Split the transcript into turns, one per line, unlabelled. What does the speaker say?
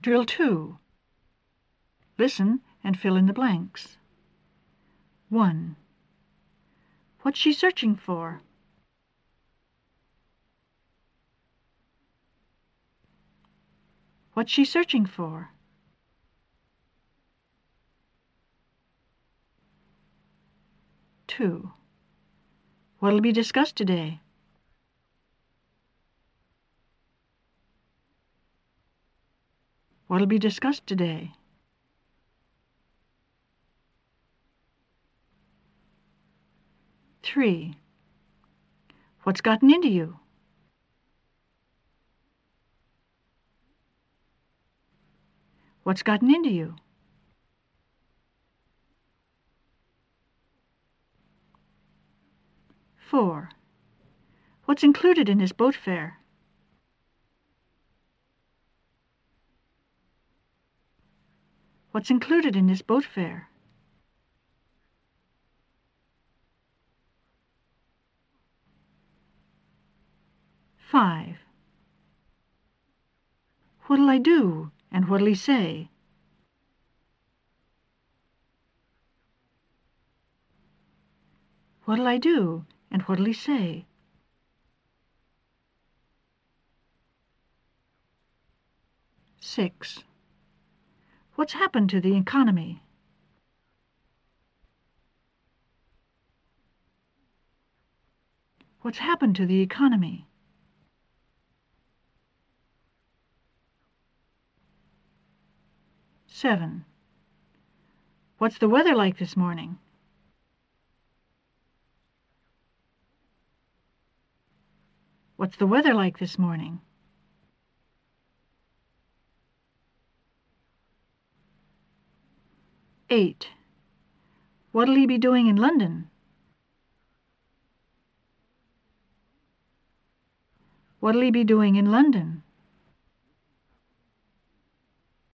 Drill 2. Listen and fill in the blanks. 1. What's she searching for? What's she searching for? 2. What'll be discussed today? What'll be discussed today? 3. What's gotten into you? What's gotten into you? 4. What's included in his boat fare? What's included in his boat fare? 5. What'll I do and what'll he say? What'll I do and what'll he say? 6. What's happened to the economy? What's happened to the economy? 7. What's the weather like this morning? What's the weather like this morning? 8. What'll he be doing in London? What'll he be doing in London?